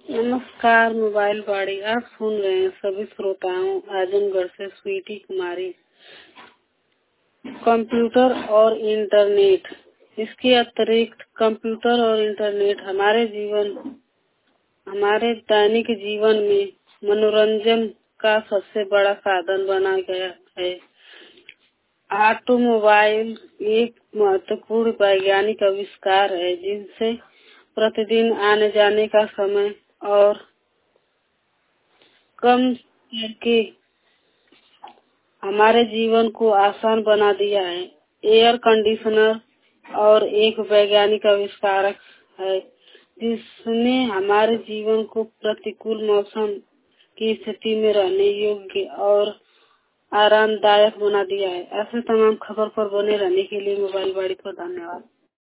नमस्कार। मोबाइल वाड़ी आप सुन रहे हैं सभी श्रोताओं। आजमगढ़ से स्वीटी कुमारी। कंप्यूटर और इंटरनेट, इसके अतिरिक्त कंप्यूटर और इंटरनेट हमारे दैनिक जीवन में मनोरंजन का सबसे बड़ा साधन बना गया है। ऑटोमोबाइल एक महत्वपूर्ण वैज्ञानिक आविष्कार है जिनसे प्रतिदिन आने जाने का समय और कम करके हमारे जीवन को आसान बना दिया है। एयर कंडीशनर और एक वैज्ञानिक आविष्कारक है जिसने हमारे जीवन को प्रतिकूल मौसम की स्थिति में रहने योग्य और आरामदायक बना दिया है। ऐसे तमाम खबर पर बने रहने के लिए मोबाइल वाड़ी को धन्यवाद।